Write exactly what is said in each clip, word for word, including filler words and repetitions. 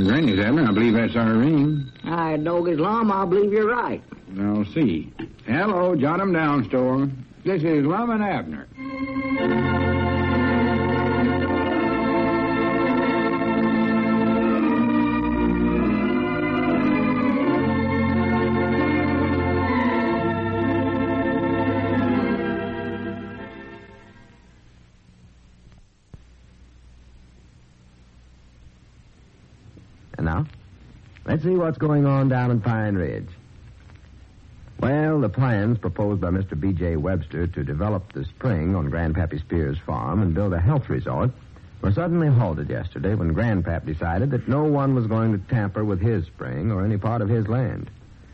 Granny's, Abner. I believe that's Irene. I dog his lum. I believe you're right. I'll see. Hello, jot 'em down, store. This is Lum and Abner. And now, let's see what's going on down in Pine Ridge. Well, the plans proposed by Mister B J Webster to develop the spring on Grandpappy Spears' farm and build a health resort were suddenly halted yesterday when Grandpap decided that no one was going to tamper with his spring or any part of his land.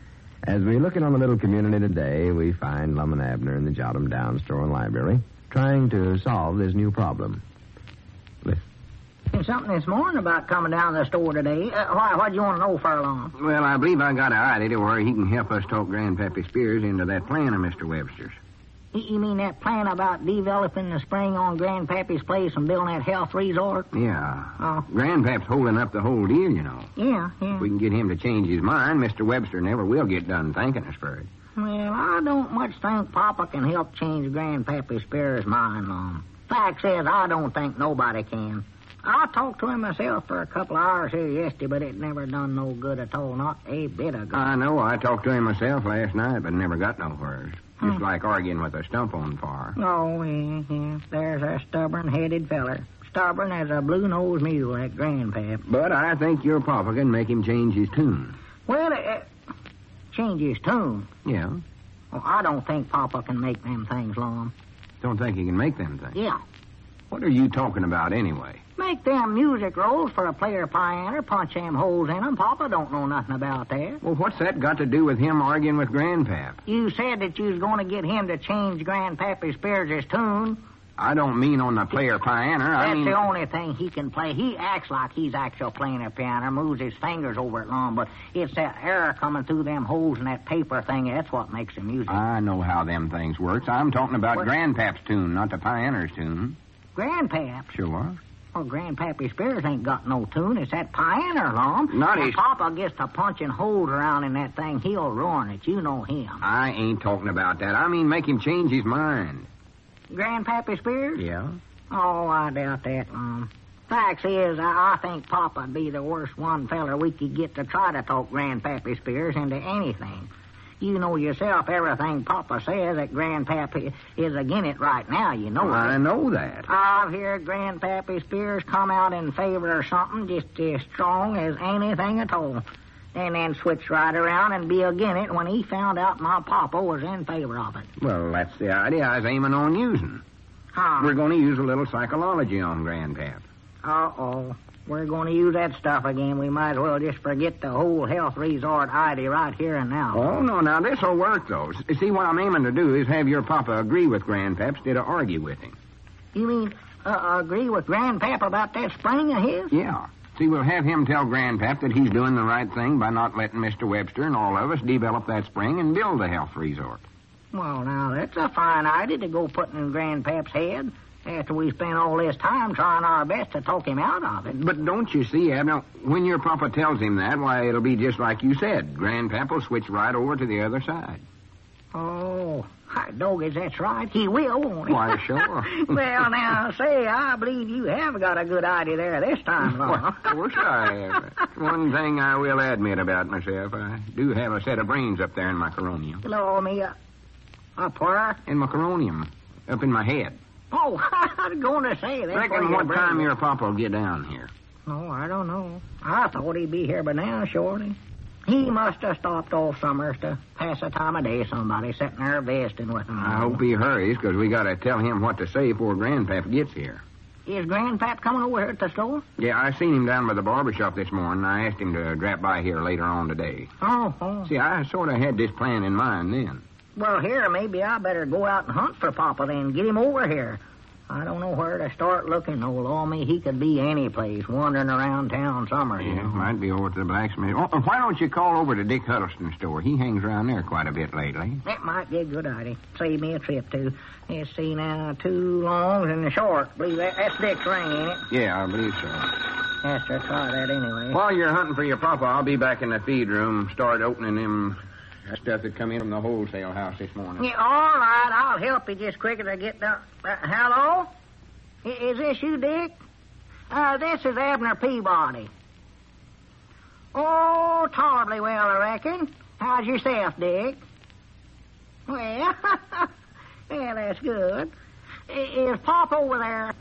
As we look in on the little community today, we find Lum and Abner in the Jot 'em Down store and library trying to solve this new problem. Listen. There's something this morning about coming down to the store today. Uh, why, what do you want to know, Furlong? Well, I believe I got an idea where he can help us talk Grandpappy Spears into that plan of Mister Webster's. You, you mean that plan about developing the spring on Grandpappy's place and building that health resort? Yeah. Oh. Grandpap's holding up the whole deal, you know. Yeah, yeah. If we can get him to change his mind, Mister Webster never will get done thanking us for it. Well, I don't much think Papa can help change Grandpappy Spears' mind, Lum. Fact says, I don't think nobody can. I talked to him myself for a couple of hours here yesterday, but it never done no good at all, not a bit of good. I know. I talked to him myself last night, but never got nowhere. Just Hmm. like arguing with a stump on fire. Oh, yeah, yeah. There's a stubborn-headed feller. Stubborn as a blue-nosed mule, that Grandpap. But I think your papa can make him change his tune. Well, uh, change his tune. Yeah. Well, I don't think Papa can make them things, Lum. Don't think he can make them things. Yeah. What are you talking about anyway? Make them music rolls for a player piano, punch them holes in them. Papa don't know nothing about that. Well, what's that got to do with him arguing with Grandpap? You said that you was going to get him to change Grandpappy Spears' tune. I don't mean on the player piano. I That's mean... the only thing he can play. He acts like he's actually playing a piano, moves his fingers over it long, but it's that air coming through them holes in that paper thing. That's what makes the music. I know how them things works. I'm talking about What? Grandpap's tune, not the pioneer's tune. Grandpap? Sure. Well, Grandpappy Spears ain't got no tune. It's that pioneer, Lum. Not when his- Papa gets to punching holes around in that thing, he'll ruin it. You know him. I ain't talking about that. I mean make him change his mind. Grandpappy Spears? Yeah? Oh, I doubt that, Lum. Facts is, I, I think Papa'd be the worst one feller we could get to try to talk Grandpappy Spears into anything. You know yourself, everything Papa says that Grandpappy is agin it right now. You know Well, I that. know that. I've heard Grandpappy Spears come out in favor of something just as strong as anything at all. And then switch right around and be agin it when he found out my papa was in favor of it. Well, that's the idea I was aiming on using. Huh. We're going to use a little psychology on Grandpap. Uh-oh. We're going to use that stuff again. We might as well just forget the whole health resort idea right here and now. Oh, no, now this'll work, though. S- See, what I'm aiming to do is have your papa agree with Grandpap instead of argue with him. You mean uh, agree with Grandpap about that spring of his? Yeah. See, we'll have him tell Grandpap that he's doing the right thing by not letting Mister Webster and all of us develop that spring and build a health resort. Well, now, that's a fine idea to go put in Grandpap's head after we spent all this time trying our best to talk him out of it. But don't you see, Abner, when your papa tells him that, why, it'll be just like you said. Grandpap will switch right over to the other side. Oh, hot doggies, that's right. He will, won't he? Why, sure. Well, now, say, I believe you have got a good idea there this time, Well, Lum. of course I have. One thing I will admit about myself, I do have a set of brains up there in my coronium. Hello, me, uh, up where? In my coronium, up in my head. Oh, I was going to say that. Reckon what time your papa will get down here? Oh, I don't know. I thought he'd be here by now, shorty. He must have stopped off somewhere to pass the time of day, somebody sitting there vesting with him. I hope he hurries, because we got to tell him what to say before Grandpap gets here. Is Grandpap coming over here at the store? Yeah, I seen him down by the barber shop this morning. I asked him to drop by here later on today. Oh, oh. See, I sort of had this plan in mind then. Well, here, maybe I better go out and hunt for Papa then, get him over here. I don't know where to start looking, no law me. He could be any place, wandering around town somewhere. You Yeah, know. might be over to the blacksmith. Oh, why don't you call over to Dick Huddleston's store? He hangs around there quite a bit lately. That might be a good idea. Save me a trip, too. Let's see now, two longs and a short. Believe that, that's Dick's ring, ain't it? Yeah, I believe so. Has to try that anyway. While you're hunting for your papa, I'll be back in the feed room, start opening them that stuff that come in from the wholesale house this morning. Yeah, all right, I'll help you just quick as I get down. Uh, hello? I- Is this you, Dick? Uh, this is Abner Peabody. Oh, tolerably well, I reckon. How's yourself, Dick? Well, yeah, that's good. I- Is Pop over there?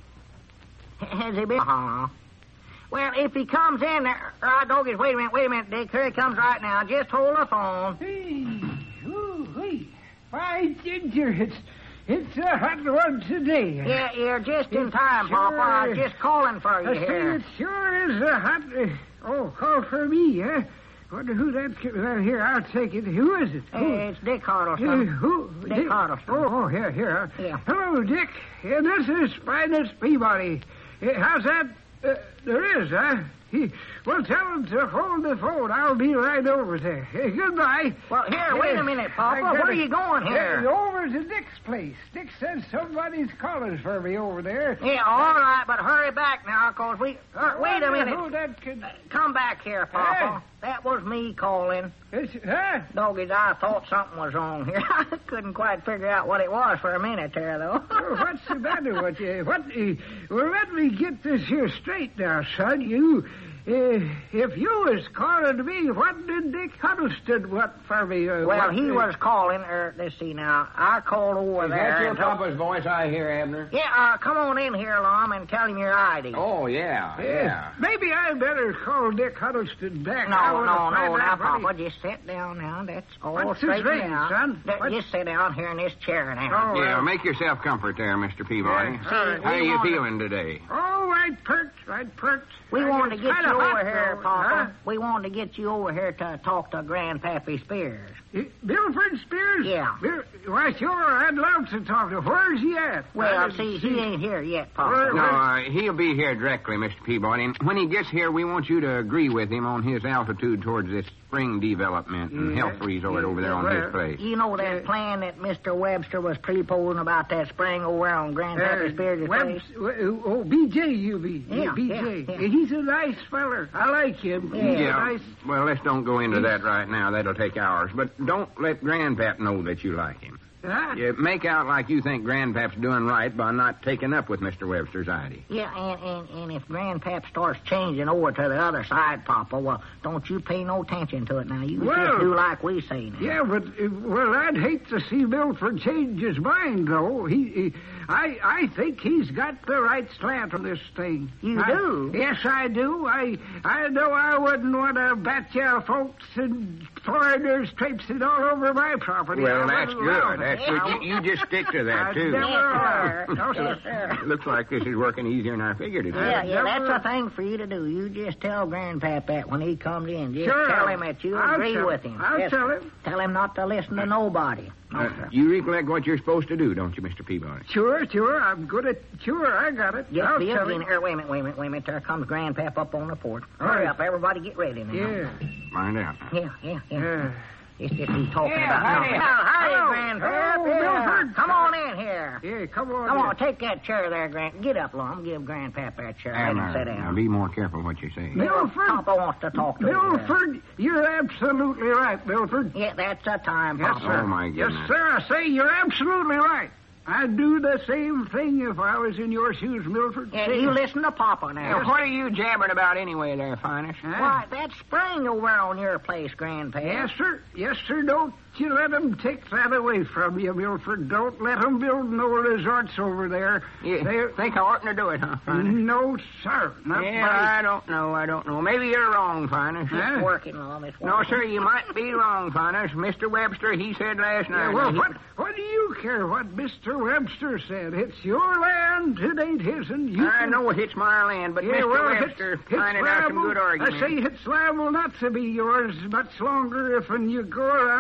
Has he been? Uh-huh. Well, if he comes in there... Right, Doggies, wait a minute, wait a minute, Dick. Here he comes right now. Just hold the phone. Hey, ooh, hey. Why, Ginger, it's, it's a hot one today. Yeah, you're just in It time, sure Papa. I was just calling for you I say here. it sure is a hot... Uh, oh, call for me, huh? Wonder who that... Uh, here, I'll take it. Who is it? Hey, Who? it's Dick Uh, Huddleston. who? Dick Huddleston. Oh, oh, here, here. Yeah. Hello, Dick. Yeah, this is Spinus Peabody. Uh, how's that? Uh, there is, huh? He, well, tell him to hold the phone. I'll be right over there. Uh, goodbye. Well, here, wait a minute, Papa. I gotta- Where are you going here? Uh, over to Dick's place. Dick says somebody's calling for me over there. Yeah, all right, but hurry back now, because we... Uh, wait a Wonder minute. Who that could... Come back here, Papa. Hey. That was me calling. It's, huh? Doggies, I thought something was wrong here. I couldn't quite figure out what it was for a minute there, though. Well, what's the matter with you? What? Uh, well, let me get this here straight now, son. You, uh, if you was calling me, what did Dick Huddleston want for me? Uh, Well, what, he uh, was calling, er, let's see now. I called over Is there. that your and told- papa's voice I hear, Abner? Yeah, uh, come on in here, Lom, and tell him your I D. Oh, yeah, Uh, yeah. Maybe I better call Dick Huddleston back. I No, wanna no, find no, now, out what he- Papa, just sit down now. That's all What's his straighten name, out. son? Th- What's- Just sit down here in this chair now. Oh, Yeah, well. make yourself comfort there, Mister Peabody. Yeah, all right. How are we you wanna- feeling today? Oh, right pert, right pert. We I wanted to it's get kinda you hot, over here, though, Papa. huh? We wanted to get you over here to talk to Grandpappy Spears. Uh, Milford Spears? Yeah. Mil- Why, sure, I'd love to talk to him. Where's he at? I Well, didn't see, he ain't here yet, Papa. Where- No, uh, he'll be here directly, Mister Peabody. And when he gets here, we want you to agree with him on his altitude towards this spring development and Yeah. health resort over there on Well, his place. You know that Yeah. plan that Mister Webster was pre-posing about that spring over on Grandpappy Uh, Spears' Webs- place? w- oh, B J, you mean? Yeah, B J. yeah, yeah. He's a nice feller. I like him. He's a Yeah. nice... Well, let's don't go into that right now. That'll take hours. But don't let Grandpap know that you like him. Huh? You make out like you think Grandpap's doing right by not taking up with Mister Webster's idea. Yeah, and, and, and if Grandpap starts changing over to the other side, Papa, well, don't you pay no attention to it now. You Well- just do like we say now. Yeah, but, uh, well, I'd hate to see Milford change his mind, though. He, he I, I think he's got the right slant on this thing. You I- do? Yes, I do. I, I know I wouldn't want to bat you folks and foreigners traipsing all over my property. Well, I that's wouldn't allow good. it. That's good. You, you just stick to that, I'd too. never allow Yes, it. No, sir. Yes, sir. sir. Looks like this is working easier than I figured it would. Yeah, yeah, never- that's a thing for you to do. You just tell Grandpap that when he comes in. Just Sure. tell him that you I'll agree tell- with him. I'll Yes, tell sir. him. Tell him not to listen to nobody. No, Uh, sir. you recollect what you're supposed to do, don't you, Mister Peabody? Sure, sure. I'm good at... Sure, I got it. Just I'll be tell in him. here. Wait a minute, wait a minute, wait a minute. There comes Grandpap up on the porch. Hurry Right. up, everybody get ready now. Yeah. Find out. Yeah, yeah, yeah. Yeah. It's just he's talking Yeah, about howdy. nothing. Now, howdy, Hello. Grandpap. Oh, Yeah. Milford. Come on in here. Yeah, come on. Come in. on, take that chair there, Grand. Get up, Lum. Give Grandpap that chair. Let him Abner, sit now down. be more careful what you say. Milford. Papa wants to talk to you. Milford, you're absolutely right, Milford. Yeah, that's a time, Yes, Papa. sir. Oh, my Yes, goodness. sir. I say you're absolutely right. I'd do the same thing if I was in your shoes, Milford. Yeah, See? you listen to Papa now. Now, what are you jabbering about anyway there, Finest? Huh? Why, that spring over on your place, Grandpa. Yes, sir. Yes, sir. Don't you let 'em take that away from you, Milford. Don't let 'em build no resorts over there. You They're- think I oughtn't to do it, huh, Finest? No, sir. Not Yeah, by... I don't know. I don't know. Maybe you're wrong, Finest. Huh? It's working, Lum. It's No, working. sir, you might be wrong, Finest. Mister Webster, he said last Yeah, night. well, he- what, what do you care what Mister Webster said? It's your land. It ain't his, and you I can- know it's my land, but Yeah, Mister well, Webster it's, it's finding out some liable- good arguments. I say it's liable not to be yours much longer if when you go around listening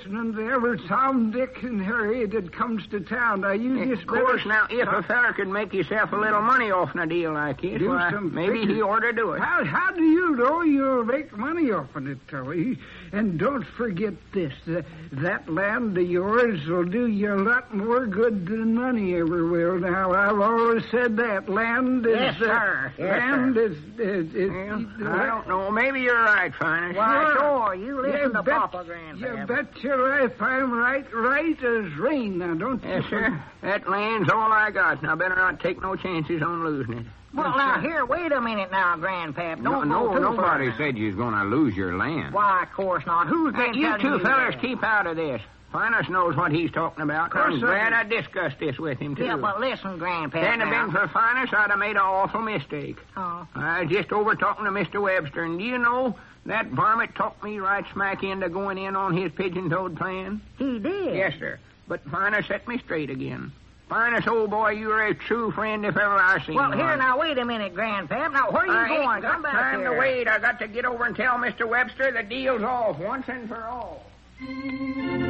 listening to every Tom, Dick, and Harry that comes to town. Now, you Of just course, better now, if stop. a feller could make himself a little money off a deal like this, Do why, some maybe figure. he ought to do it. How, how do you know you'll make money off of it, Tully? And don't forget this. Uh, that land of yours will do you a lot more good than money ever will. Now, I've always said that. Land is... Yes, uh, sir. Yes, land sir. is... is, is Well, I don't know. Maybe you're right, Finest. Why, sure, you listen You to bet- Papa, You Grandpap. bet your life I'm right, right as rain. Now, don't Yes, you... sir. That land's all I got, and I better not take no chances on losing it. Well, now, here, wait a minute now, Grandpap. No, Don't no, go too nobody far. said you was going to lose your land. Why, of course not. Who's Now, been you telling two you fellers that? keep out of this. Finest knows what he's talking about. course I'm I glad do. I discussed this with him, too. Yeah, but listen, Grandpap. Hadn't it now. been for Finest, I'd have made an awful mistake. Oh. I was just over talking to Mister Webster, and do you know that varmint talked me right smack into going in on his pigeon-toed plan? He did? Yes, sir. But Finest set me straight again. Finest, old boy, you're a true friend if ever I seen Well, one. here, now, wait a minute, Grandpap. Now, where are you I going? ain't got Come back time here. to wait. I got to get over and tell Mister Webster the deal's off once and for all.